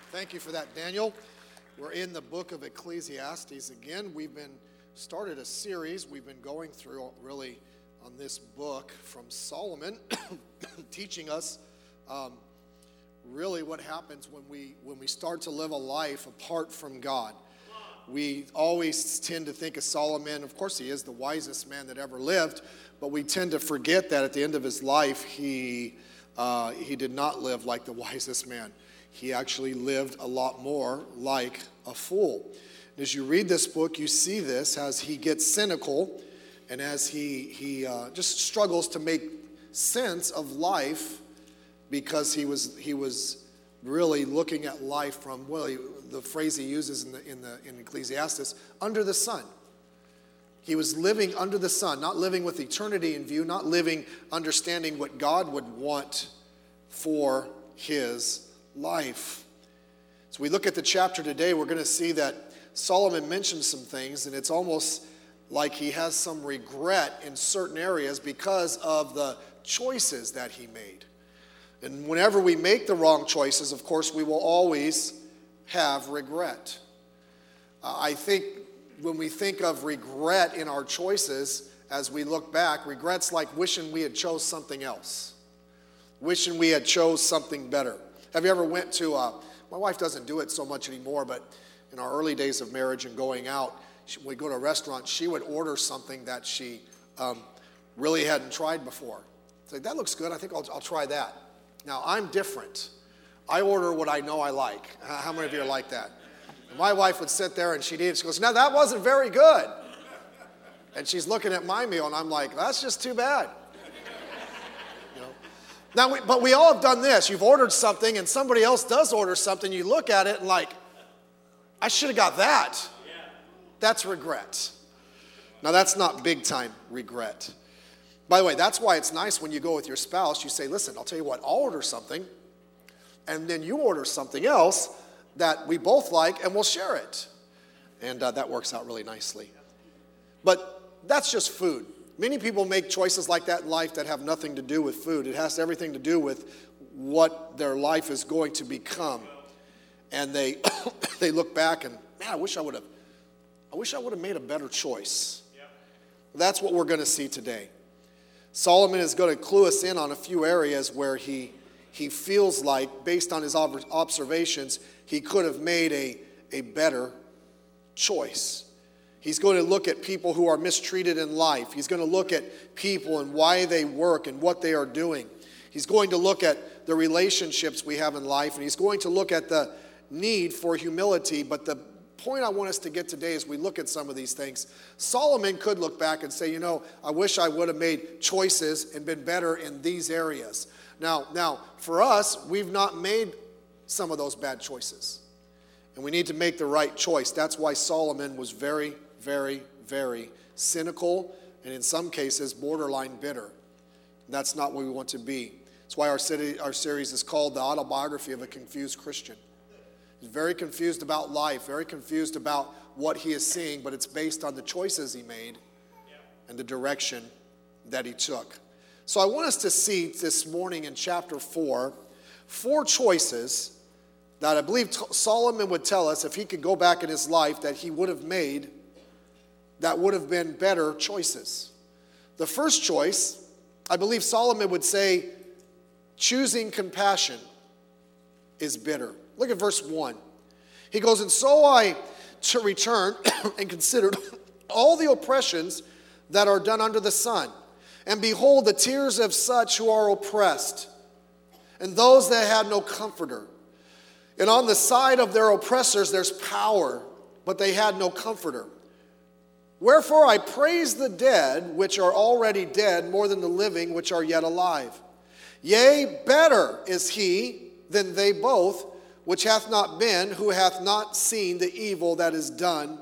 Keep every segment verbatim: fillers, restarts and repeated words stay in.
Thank you for that, Daniel. We're in the book of Ecclesiastes again. We've been started a series we've been going through really on this book from Solomon, teaching us um, really what happens when we when we start to live a life apart from God. We always tend to think of Solomon, of course he is the wisest man that ever lived, but we tend to forget that at the end of his life he uh, he did not live like the wisest man. He actually lived a lot more like a fool. And as you read this book, you see this as he gets cynical and as he, he uh, just struggles to make sense of life because he was he was really looking at life from, well, he, the phrase he uses in the in the in Ecclesiastes, under the sun. He was living under the sun, not living with eternity in view, not living understanding what God would want for his life. So we look at the chapter today, we're going to see that Solomon mentions some things, and it's almost like he has some regret in certain areas because of the choices that he made. And whenever we make the wrong choices, of course, we will always have regret. Uh, I think when we think of regret in our choices, as we look back, regret's like wishing we had chose something else, wishing we had chose something better. Have you ever went to, uh, my wife doesn't do it so much anymore, but in our early days of marriage and going out, she, we'd go to a restaurant, she would order something that she um, really hadn't tried before. It's like, that looks good, I think I'll, I'll try that. Now, I'm different. I order what I know I like. How many of you are like that? And my wife would sit there and she'd eat, she goes, no, that wasn't very good. And she's looking at my meal and I'm like, that's just too bad. Now, we, but we all have done this. You've ordered something and somebody else does order something. You look at it and like, I should have got that. Yeah. That's regret. Now, that's not big time regret. By the way, that's why it's nice when you go with your spouse. You say, listen, I'll tell you what, I'll order something. And then you order something else that we both like and we'll share it. And uh, that works out really nicely. But that's just food. Many people make choices like that in life that have nothing to do with food. It has everything to do with what their life is going to become. And they they look back and, man, I wish I would have I wish I would have made a better choice. Yep. That's what we're going to see today. Solomon is going to clue us in on a few areas where he he feels like, based on his observations, he could have made a, a better choice. He's going to look at people who are mistreated in life. He's going to look at people and why they work and what they are doing. He's going to look at the relationships we have in life, and he's going to look at the need for humility. But the point I want us to get today as we look at some of these things, Solomon could look back and say, you know, I wish I would have made choices and been better in these areas. Now, now, for us, we've not made some of those bad choices. And we need to make the right choice. That's why Solomon was very very, very cynical, and in some cases, borderline bitter. That's not what we want to be. That's why our, city, our series is called The Autobiography of a Confused Christian. He's very confused about life, very confused about what he is seeing, but it's based on the choices he made and the direction that he took. So I want us to see this morning in chapter four, four choices that I believe Solomon would tell us if he could go back in his life that he would have made that would have been better choices. The first choice, I believe Solomon would say, choosing compassion is bitter. Look at verse one. He goes, and so I to return and considered all the oppressions that are done under the sun. And behold, the tears of such who are oppressed, and those that had no comforter. And on the side of their oppressors there's power, but they had no comforter. Wherefore I praise the dead, which are already dead, more than the living, which are yet alive. Yea, better is he than they both, which hath not been, who hath not seen the evil that is done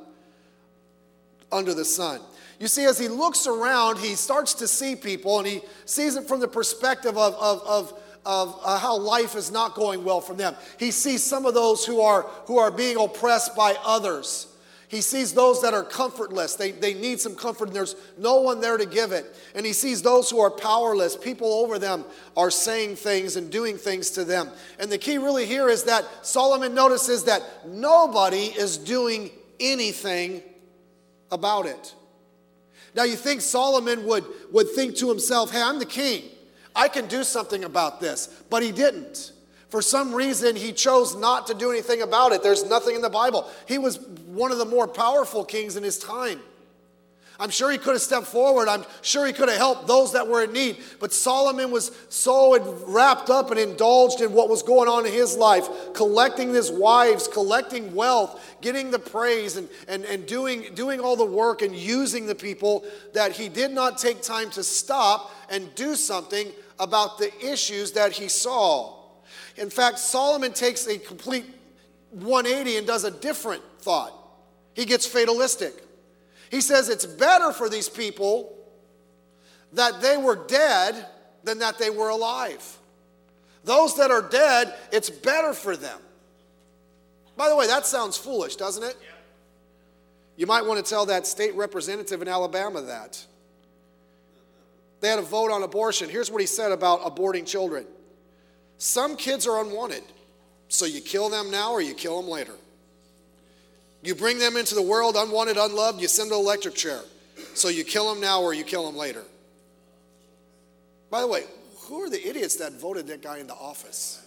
under the sun. You see, as he looks around, he starts to see people, and he sees it from the perspective of, of, of, of uh, how life is not going well for them. He sees some of those who are, who are being oppressed by others. He sees those that are comfortless. They, they need some comfort, and there's no one there to give it. And he sees those who are powerless. People over them are saying things and doing things to them. And the key really here is that Solomon notices that nobody is doing anything about it. Now you think Solomon would, would think to himself, hey, I'm the king. I can do something about this. But he didn't. For some reason, he chose not to do anything about it. There's nothing in the Bible. He was one of the more powerful kings in his time. I'm sure he could have stepped forward. I'm sure he could have helped those that were in need. But Solomon was so wrapped up and indulged in what was going on in his life, collecting his wives, collecting wealth, getting the praise, and, and, and doing, doing all the work and using the people, that he did not take time to stop and do something about the issues that he saw. In fact, Solomon takes a complete one eighty and does a different thought. He gets fatalistic. He says it's better for these people that they were dead than that they were alive. Those that are dead, it's better for them. By the way, that sounds foolish, doesn't it? Yeah. You might want to tell that state representative in Alabama that. They had a vote on abortion. Here's what he said about aborting children. Some kids are unwanted, so you kill them now or you kill them later. You bring them into the world unwanted, unloved, you send them to the electric chair. So you kill them now or you kill them later. By the way, who are the idiots that voted that guy into office?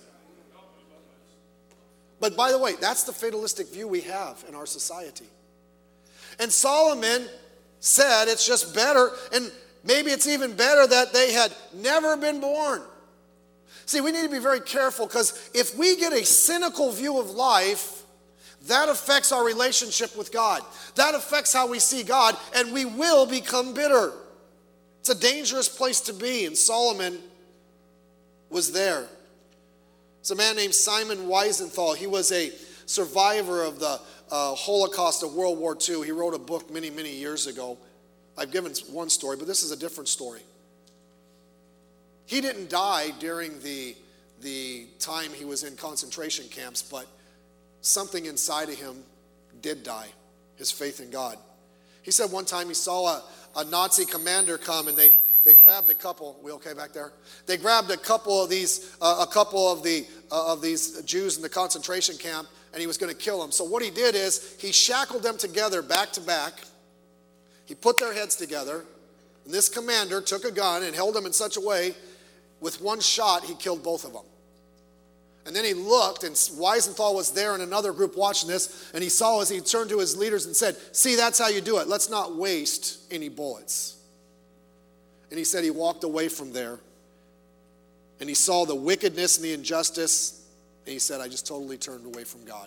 But by the way, that's the fatalistic view we have in our society. And Solomon said it's just better, and maybe it's even better that they had never been born. See, we need to be very careful, because if we get a cynical view of life, that affects our relationship with God. That affects how we see God, and we will become bitter. It's a dangerous place to be, and Solomon was there. It's a man named Simon Wiesenthal. He was a survivor of the uh, Holocaust of World War Two. He wrote a book many, many years ago. I've given one story, but this is a different story. He didn't die during the, the time he was in concentration camps, but something inside of him did die, his faith in God. He said one time he saw a, a Nazi commander come, and they, they grabbed a couple. We okay back there? They grabbed a couple of these uh, a couple of the uh, of these Jews in the concentration camp, and he was going to kill them. So what he did is he shackled them together back to back. He put their heads together, and this commander took a gun and held them in such a way, with one shot, he killed both of them. And then he looked, and Wiesenthal was there and another group watching this, and he saw as he turned to his leaders and said, see, that's how you do it. Let's not waste any bullets. And he said he walked away from there, and he saw the wickedness and the injustice, and he said, I just totally turned away from God.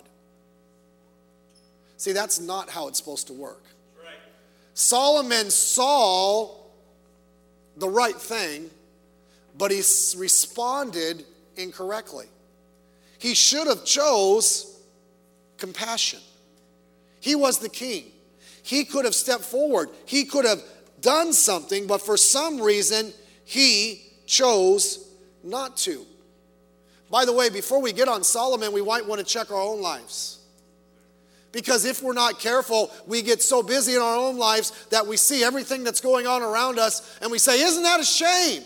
See, that's not how it's supposed to work. Right. Solomon saw the right thing, but he responded incorrectly. He should have chose compassion. He was the king. He could have stepped forward. He could have done something, but for some reason, he chose not to. By the way, before we get on Solomon, we might want to check our own lives. Because if we're not careful, we get so busy in our own lives that we see everything that's going on around us, and we say, isn't that a shame?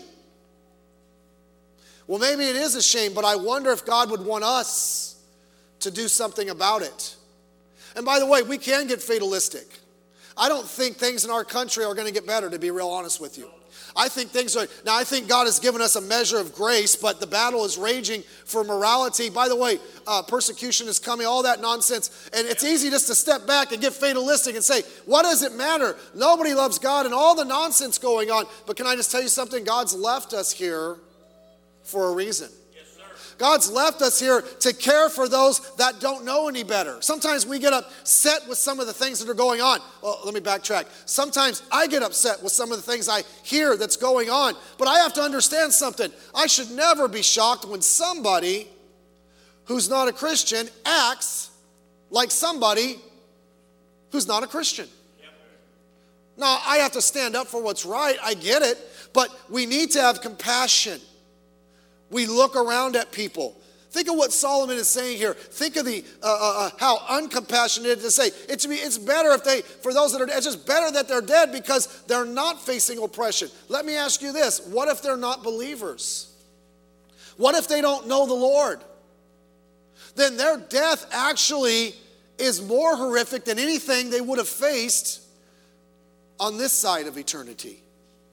Well, maybe it is a shame, but I wonder if God would want us to do something about it. And by the way, we can get fatalistic. I don't think things in our country are going to get better, to be real honest with you. I think things are, now I think God has given us a measure of grace, but the battle is raging for morality. By the way, uh, persecution is coming, all that nonsense. And it's easy just to step back and get fatalistic and say, what does it matter? Nobody loves God and all the nonsense going on. But can I just tell you something? God's left us here for a reason. Yes, sir. God's left us here to care for those that don't know any better. Sometimes we get upset with some of the things that are going on. Well, let me backtrack. Sometimes I get upset with some of the things I hear that's going on. But I have to understand something. I should never be shocked when somebody who's not a Christian acts like somebody who's not a Christian. Yep. Now, I have to stand up for what's right. I get it. But we need to have compassion. We look around at people. Think of what Solomon is saying here. Think of the uh, uh, how uncompassionate it is to say it's it's better if they for those that are it's just better that they're dead because they're not facing oppression. Let me ask you this: what if they're not believers? What if they don't know the Lord? Then their death actually is more horrific than anything they would have faced on this side of eternity.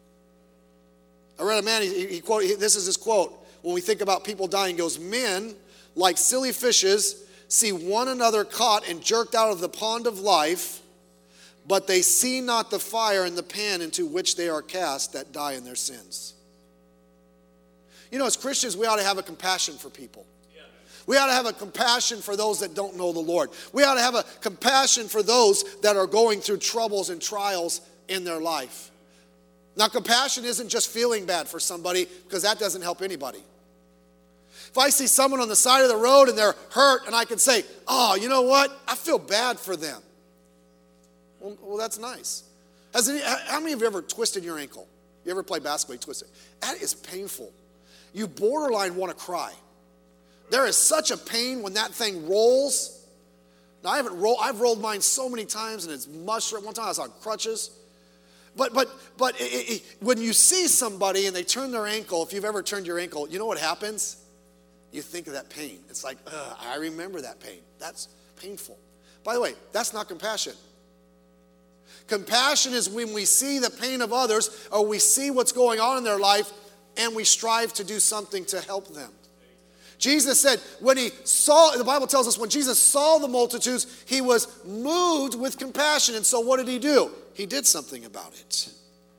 I read a man. He, he quote. He, this is his quote. When we think about people dying, he goes, men, like silly fishes, see one another caught and jerked out of the pond of life, but they see not the fire in the pan into which they are cast that die in their sins. You know, as Christians, we ought to have a compassion for people. We ought to have a compassion for those that don't know the Lord. We ought to have a compassion for those that are going through troubles and trials in their life. Now, compassion isn't just feeling bad for somebody, because that doesn't help anybody. If I see someone on the side of the road and they're hurt and I can say, oh, you know what? I feel bad for them. Well, well that's nice. Has any, how many of you ever twisted your ankle? You ever play basketball, you twist it? That is painful. You borderline want to cry. There is such a pain when that thing rolls. Now, I haven't rolled, I've rolled mine so many times and it's mushed. One time I was on crutches. But but but it, it, when you see somebody and they turn their ankle, if you've ever turned your ankle, you know what happens? You think of that pain. It's like, ugh, I remember that pain. That's painful. By the way, that's not compassion. Compassion is when we see the pain of others or we see what's going on in their life and we strive to do something to help them. Jesus said when he saw, the Bible tells us when Jesus saw the multitudes, he was moved with compassion. And so what did he do? He did something about it.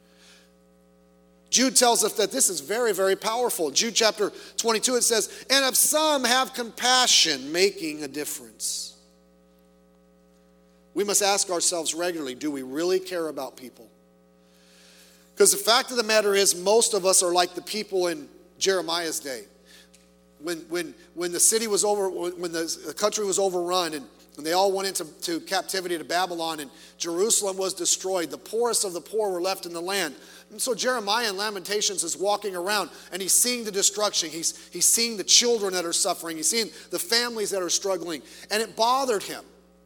Jude tells us that this is very, very powerful. Jude chapter twenty-two, it says, and if some have compassion, making a difference. We must ask ourselves regularly, do we really care about people? Because the fact of the matter is, most of us are like the people in Jeremiah's day. When, when, when the city was over, when the, the country was overrun and, and they all went into to captivity to Babylon and Jerusalem was destroyed, the poorest of the poor were left in the land. And so Jeremiah in Lamentations is walking around and he's seeing the destruction. He's, he's seeing the children that are suffering. He's seeing the families that are struggling. And it bothered him.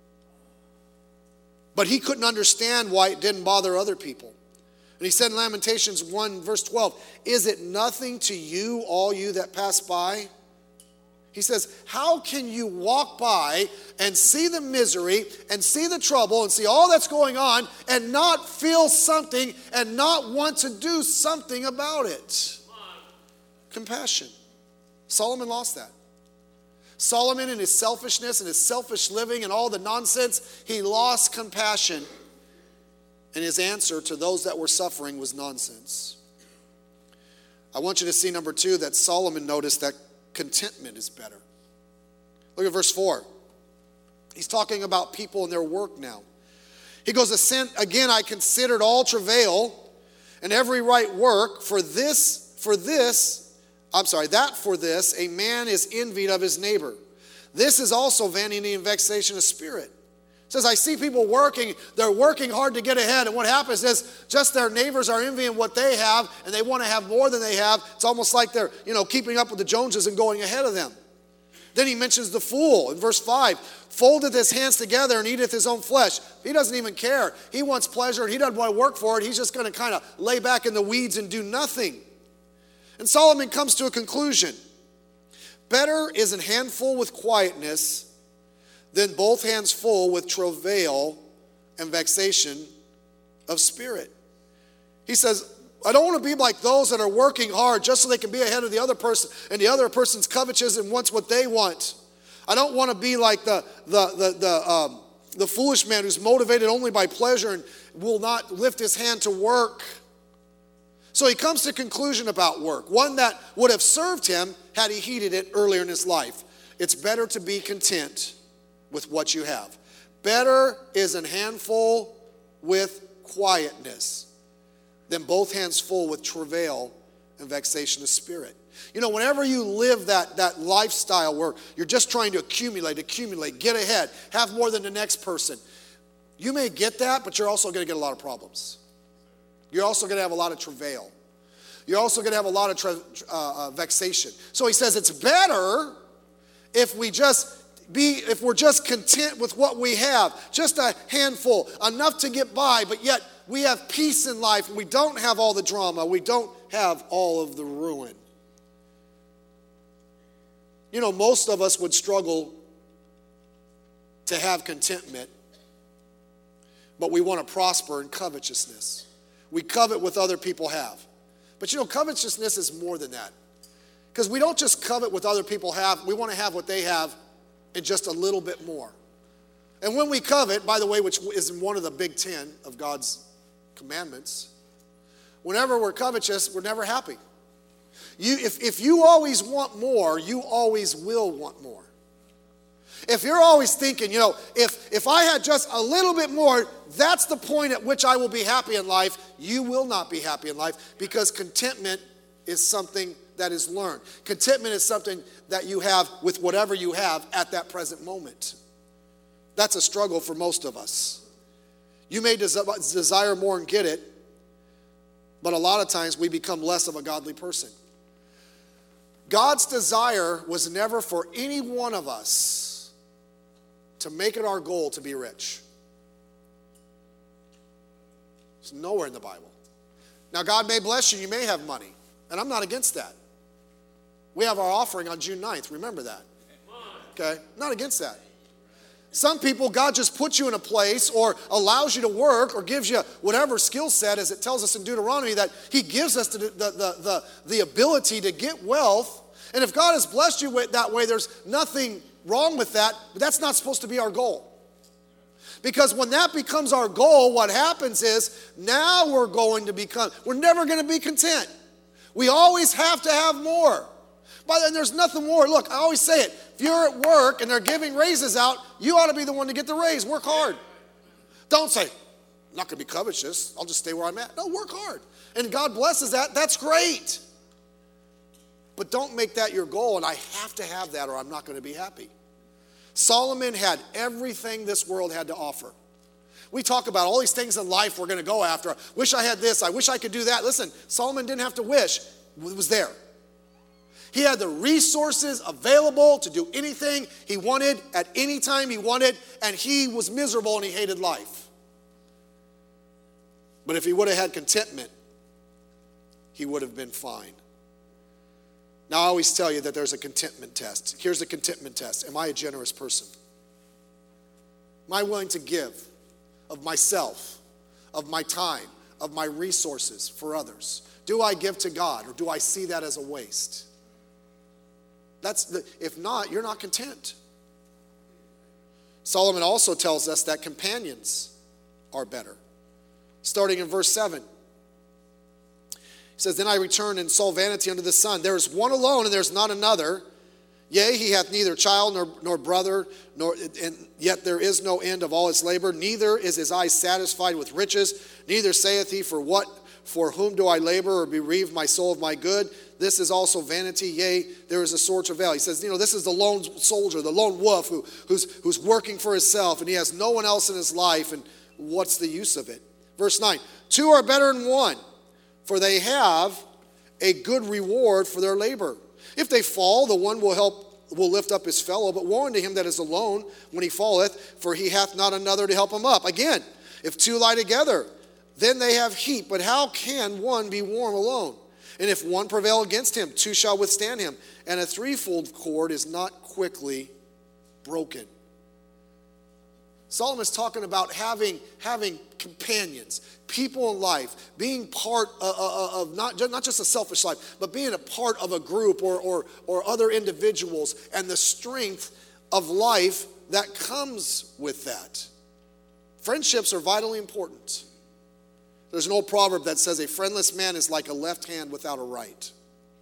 But he couldn't understand why it didn't bother other people. And he said in Lamentations one verse twelve, is it nothing to you, all you that pass by? He says, how can you walk by and see the misery and see the trouble and see all that's going on and not feel something and not want to do something about it? Compassion. Solomon lost that. Solomon in his selfishness and his selfish living and all the nonsense, he lost compassion. And his answer to those that were suffering was nonsense. I want you to see, number two, that Solomon noticed that contentment is better. Look at verse four. He's talking about people and their work now. He goes, again, I considered all travail and every right work, for this, for this, I'm sorry, that for this, a man is envied of his neighbor. This is also vanity and vexation of spirit. It says, I see people working, they're working hard to get ahead, and what happens is just their neighbors are envying what they have, and they want to have more than they have. It's almost like they're, you know, keeping up with the Joneses and going ahead of them. Then he mentions the fool in verse five, foldeth his hands together and eateth his own flesh. He doesn't even care. He wants pleasure, and he doesn't want to work for it. He's just going to kind of lay back in the weeds and do nothing. And Solomon comes to a conclusion. Better is a handful with quietness than both hands full with travail and vexation of spirit. He says, I don't want to be like those that are working hard just so they can be ahead of the other person, and the other person's covetous and wants what they want. I don't want to be like the the the the, um, the foolish man who's motivated only by pleasure and will not lift his hand to work. So he comes to a conclusion about work, one that would have served him had he heeded it earlier in his life. It's better to be content with what you have. Better is an handful with quietness than both hands full with travail and vexation of spirit. You know, whenever you live that, that lifestyle where you're just trying to accumulate, accumulate, get ahead, have more than the next person, you may get that, but you're also going to get a lot of problems. You're also going to have a lot of travail. You're also going to have a lot of tra- uh, uh, vexation. So he says it's better if we just be, if we're just content with what we have, just a handful, enough to get by, but yet we have peace in life, and we don't have all the drama, we don't have all of the ruin. You know, most of us would struggle to have contentment, but we want to prosper in covetousness. We covet what other people have. But you know, covetousness is more than that. Because we don't just covet what other people have, we want to have what they have and just a little bit more. And when we covet, by the way, which is one of the big ten of God's commandments, whenever we're covetous, we're never happy. You, if, if you always want more, you always will want more. If you're always thinking, you know, if, if I had just a little bit more, that's the point at which I will be happy in life, you will not be happy in life, because contentment is something that is learned. Contentment is something that you have with whatever you have at that present moment. That's a struggle for most of us. You may des- desire more and get it, but a lot of times we become less of a godly person. God's desire was never for any one of us to make it our goal to be rich. It's nowhere in the Bible. Now, God may bless you, you may have money, and I'm not against that. We have our offering on June ninth, remember that. Okay, not against that. Some people, God just puts you in a place or allows you to work or gives you whatever skill set, as it tells us in Deuteronomy, that he gives us the, the, the, the, the ability to get wealth. And if God has blessed you with that way, there's nothing wrong with that, but that's not supposed to be our goal. Because when that becomes our goal, what happens is now we're going to become, we're never going to be content. We always have to have more. But then there's nothing more. Look, I always say it. If you're at work and they're giving raises out, you ought to be the one to get the raise. Work hard. Don't say, I'm not going to be covetous. I'll just stay where I'm at. No, work hard. And God blesses that. That's great. But don't make that your goal, and I have to have that or I'm not going to be happy. Solomon had everything this world had to offer. We talk about all these things in life we're going to go after. I wish I had this. I wish I could do that. Listen, Solomon didn't have to wish. It was there. He had the resources available to do anything he wanted at any time he wanted, and he was miserable and he hated life. But if he would have had contentment, he would have been fine. Now, I always tell you that there's a contentment test. Here's the contentment test. Am I a generous person? Am I willing to give of myself, of my time, of my resources for others? Do I give to God, or do I see that as a waste? That's the, if not, you're not content. Solomon also tells us that companions are better. Starting in verse seven. He says, Then I returned and saw vanity under the sun. There is one alone, and there is not another. Yea, he hath neither child nor, nor brother, nor and yet there is no end of all his labor. Neither is his eye satisfied with riches. Neither saith he, For what, for whom do I labor, or bereave my soul of my good? This is also vanity. Yea, there is a sore travail. He says, you know, this is the lone soldier, the lone wolf who, who's, who's working for himself, and he has no one else in his life, and what's the use of it? Verse nine, two are better than one, for they have a good reward for their labor. If they fall, the one will help, will lift up his fellow, but woe unto him that is alone when he falleth, for he hath not another to help him up. Again, if two lie together, then they have heat, but how can one be warm alone? And if one prevail against him, two shall withstand him. And a threefold cord is not quickly broken. Solomon's talking about having, having companions, people in life, being part of, of, of not, not just a selfish life, but being a part of a group or, or, or other individuals, and the strength of life that comes with that. Friendships are vitally important. There's an old proverb that says, a friendless man is like a left hand without a right.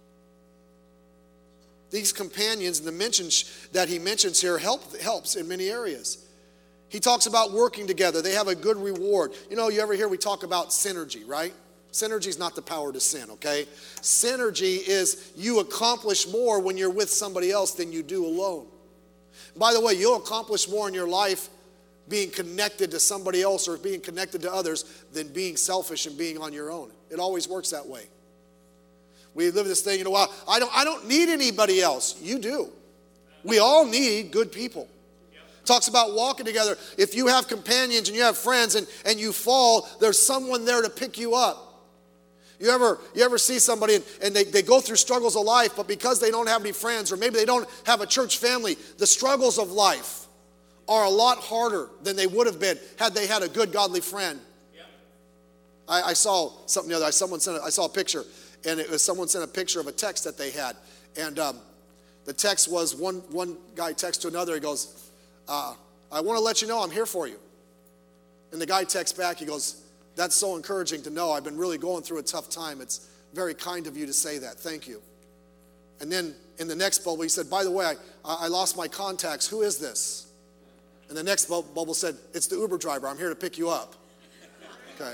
These companions and the mentions that he mentions here help, helps in many areas. He talks about working together. They have a good reward. You know, you ever hear we talk about synergy, right? Synergy is not the power to sin, okay? Synergy is you accomplish more when you're with somebody else than you do alone. By the way, you'll accomplish more in your life being connected to somebody else or being connected to others than being selfish and being on your own. It always works that way. We live this thing, you know, well, I don't, I don't need anybody else. You do. We all need good people. Talks about walking together. If you have companions and you have friends and, and you fall, there's someone there to pick you up. You ever, you ever see somebody and, and they, they go through struggles of life, but because they don't have any friends or maybe they don't have a church family, the struggles of life are a lot harder than they would have been had they had a good godly friend. Yep. I, I saw something the other day. Someone sent a, I saw a picture, and it was someone sent a picture of a text that they had. And um, the text was one, one guy texts to another. He goes, uh, I want to let you know I'm here for you. And the guy texts back. He goes, that's so encouraging to know. I've been really going through a tough time. It's very kind of you to say that. Thank you. And then in the next bubble, he said, by the way, I, I lost my contacts. Who is this? And the next bubble said, it's the Uber driver. I'm here to pick you up. Okay.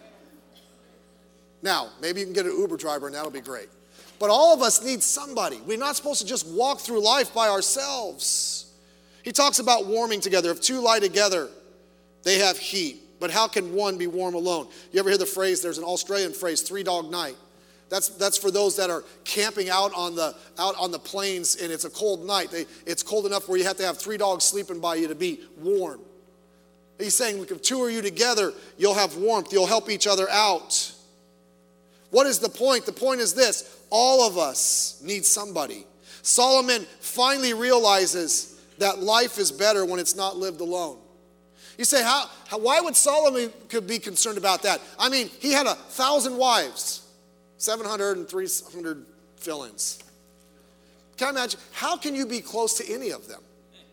Now, maybe you can get an Uber driver and that'll be great. But all of us need somebody. We're not supposed to just walk through life by ourselves. He talks about warming together. If two lie together, they have heat. But how can one be warm alone? You ever hear the phrase, there's an Australian phrase, three dog night. That's that's for those that are camping out on the out on the plains and it's a cold night. They, it's cold enough where you have to have three dogs sleeping by you to be warm. He's saying, look, if two are you together, you'll have warmth. You'll help each other out. What is the point? The point is this. All of us need somebody. Solomon finally realizes that life is better when it's not lived alone. You say, how, how? Why would Solomon could be concerned about that? I mean, he had a thousand wives, seven hundred and three hundred fill-ins. Can I imagine? How can you be close to any of them?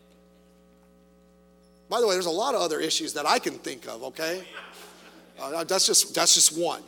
By the way, there's a lot of other issues that I can think of, okay? Uh, that's just that's just one.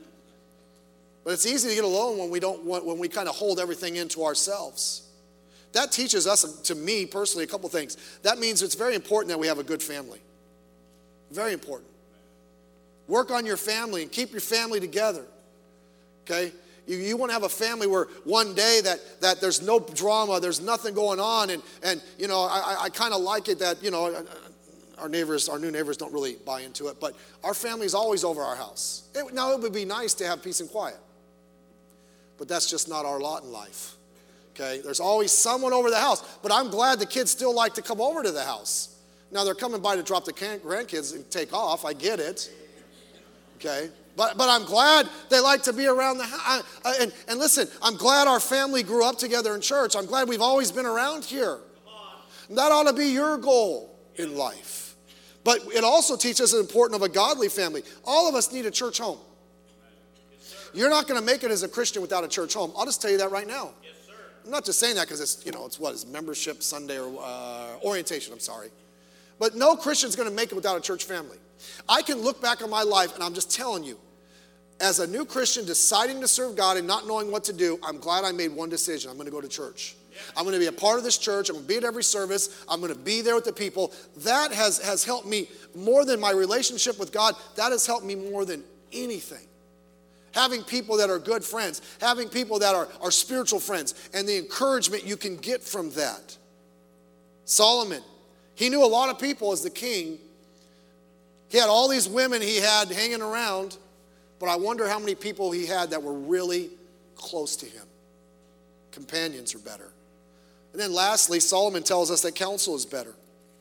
But it's easy to get alone when we don't want, when we kind of hold everything into ourselves. That teaches us, to me personally, a couple things. That means it's very important that we have a good family. Very important. Work on your family and keep your family together. Okay? You, you want to have a family where one day that, that there's no drama, there's nothing going on, and, and you know, I, I kind of like it that, you know, our neighbors, our new neighbors don't really buy into it, but our family's always over our house. It, now, it would be nice to have peace and quiet, but that's just not our lot in life. Okay? There's always someone over the house, but I'm glad the kids still like to come over to the house. Now, they're coming by to drop the grandkids and take off. I get it. Okay? But but I'm glad they like to be around the house. And, and listen, I'm glad our family grew up together in church. I'm glad we've always been around here. And that ought to be your goal in life. But it also teaches the importance of a godly family. All of us need a church home. You're not going to make it as a Christian without a church home. I'll just tell you that right now. Yes, sir. I'm not just saying that because it's, you know, it's what? It's membership Sunday or uh, orientation, I'm sorry. But no Christian's going to make it without a church family. I can look back on my life, and I'm just telling you, as a new Christian deciding to serve God and not knowing what to do, I'm glad I made one decision. I'm going to go to church. I'm going to be a part of this church. I'm going to be at every service. I'm going to be there with the people. That has, has helped me more than my relationship with God. That has helped me more than anything. Having people that are good friends. Having people that are, are spiritual friends. And the encouragement you can get from that. Solomon. He knew a lot of people as the king. He had all these women he had hanging around, but I wonder how many people he had that were really close to him. Companions are better. And then lastly, Solomon tells us that counsel is better.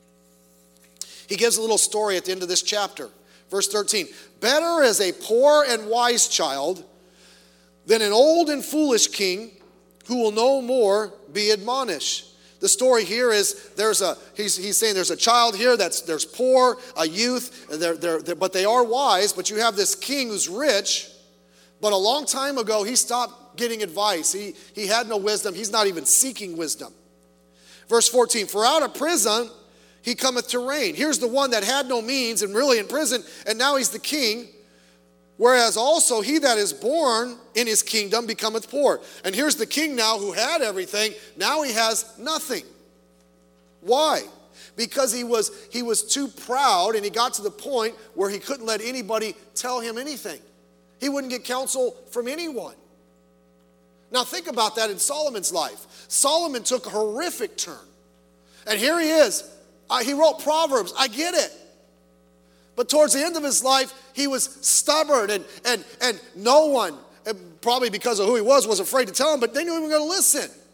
He gives a little story at the end of this chapter. Verse thirteen, better is a poor and wise child than an old and foolish king who will no more be admonished. The story here is there's a he's he's saying there's a child here that's there's poor, a youth, they're, they're, they're, but they are wise. But you have this king who's rich, but a long time ago he stopped getting advice. He he had no wisdom. He's not even seeking wisdom. Verse fourteen, for out of prison he cometh to reign. Here's the one that had no means and really in prison, and now he's the king. Whereas also he that is born in his kingdom becometh poor. And here's the king now who had everything. Now he has nothing. Why? Because he was, he was too proud and he got to the point where he couldn't let anybody tell him anything. He wouldn't get counsel from anyone. Now think about that in Solomon's life. Solomon took a horrific turn. And here he is. Uh, he wrote Proverbs. I get it. But towards the end of his life, he was stubborn, and, and, and no one, probably because of who he was, was afraid to tell him, but they knew he was going to listen.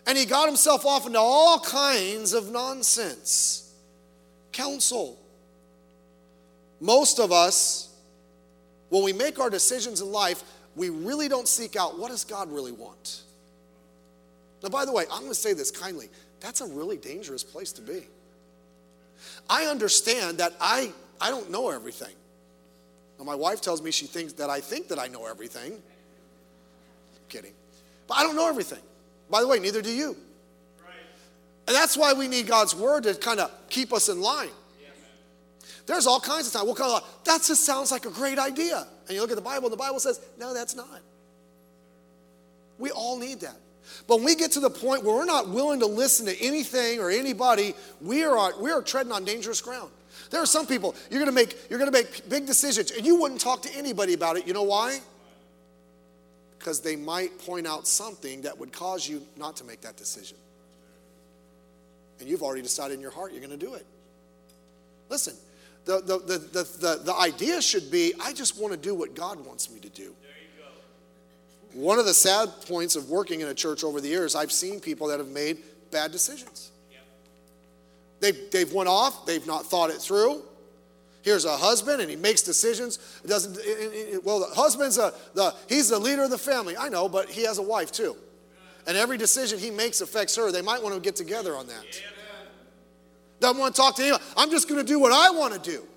And he got himself off into all kinds of nonsense. Counsel. Most of us, when we make our decisions in life, we really don't seek out, what does God really want? Now, by the way, I'm going to say this kindly. That's a really dangerous place to be. I understand that I, I don't know everything. Now, my wife tells me she thinks that I think that I know everything. I'm kidding. But I don't know everything. By the way, neither do you. Right. And that's why we need God's word to kind of keep us in line. Yes. There's all kinds of times we'll kind of like, that just sounds like a great idea. And you look at the Bible, and the Bible says, no, that's not. We all need that. But when we get to the point where we're not willing to listen to anything or anybody, we are, we are treading on dangerous ground. There are some people, you're going to make you're going to make big decisions, and you wouldn't talk to anybody about it. You know why? Because they might point out something that would cause you not to make that decision. And you've already decided in your heart you're going to do it. Listen, the, the, the, the, the, the idea should be, I just want to do what God wants me to do. There you go. One of the sad points of working in a church over the years, I've seen people that have made bad decisions. They've, they've went off, they've not thought it through. Here's a husband, and he makes decisions. It doesn't. It, it, well, the husband's a, the he's the leader of the family. I know, but he has a wife too, and every decision he makes affects her. They might want to get together on that. Doesn't want to talk to anyone. I'm just going to do what I want to do.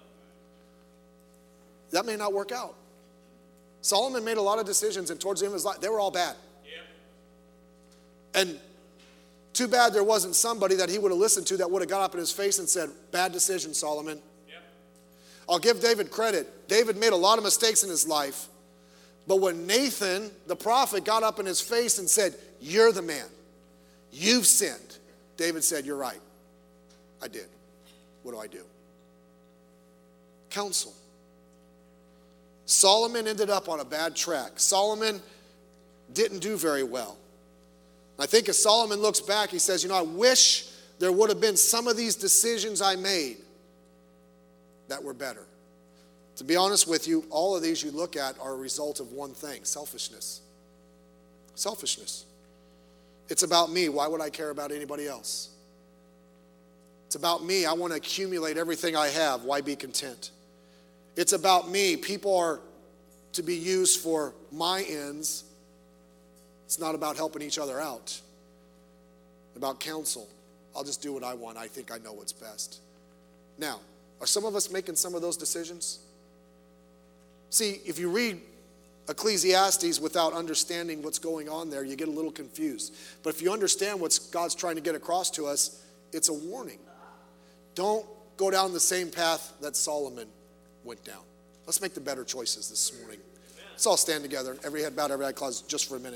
That may not work out. Solomon made a lot of decisions, and towards the end of his life, they were all bad. And too bad there wasn't somebody that he would have listened to that would have got up in his face and said, bad decision, Solomon. Yep. I'll give David credit. David made a lot of mistakes in his life. But when Nathan, the prophet, got up in his face and said, you're the man. You've sinned. David said, you're right. I did. What do I do? Counsel. Solomon ended up on a bad track. Solomon didn't do very well. I think as Solomon looks back, he says, you know, I wish there would have been some of these decisions I made that were better. To be honest with you, all of these you look at are a result of one thing, selfishness. Selfishness. It's about me. Why would I care about anybody else? It's about me. I want to accumulate everything I have. Why be content? It's about me. People are to be used for my ends. It's not about helping each other out. About counsel. I'll just do what I want. I think I know what's best. Now, are some of us making some of those decisions? See, if you read Ecclesiastes without understanding what's going on there, you get a little confused. But if you understand what God's trying to get across to us, it's a warning. Don't go down the same path that Solomon went down. Let's make the better choices this morning. Let's all stand together. Every head bowed, every eye closed just for a minute.